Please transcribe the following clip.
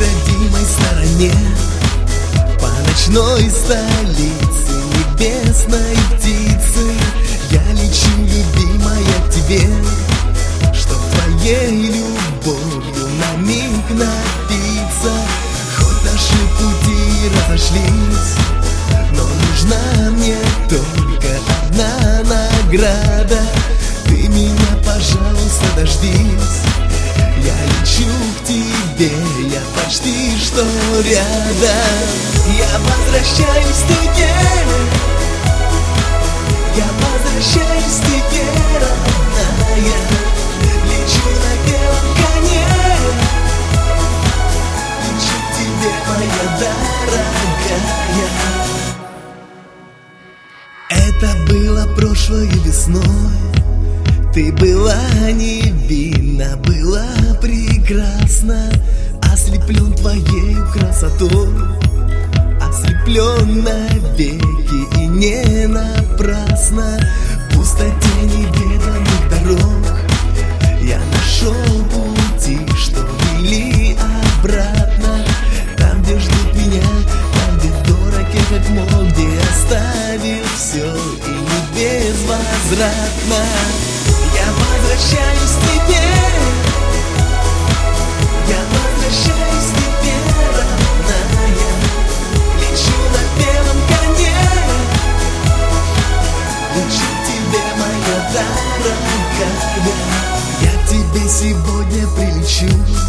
родимой стороне, по ночной столице небесной птицы. Я лечу, любимая, к тебе, чтоб твоей любовью на миг напиться. Хоть наши пути разошлись, но нужна мне только одна награда. Ты меня, пожалуйста, дождись. Я лечу к тебе, я почти что рядом. Я возвращаюсь к тебе, я возвращаюсь к тебе, родная. Лечу на белом коне, лечу к тебе, моя дорогая. Это было прошлой весной. Ты была невинна, была прекрасна, ослеплен твоей красотой, ослеплен навеки и не напрасно. В пустоте неведомых дорог я нашел пути, что вели обратно. Там, где ждут меня, там, где дорог я как мог, где оставил все и не безвозвратно. Я возвращаюсь к тебе, я возвращаюсь к тебе, родная. Лечу на белом коне, лечу к тебе, моя дорогая. Я к тебе сегодня прилечу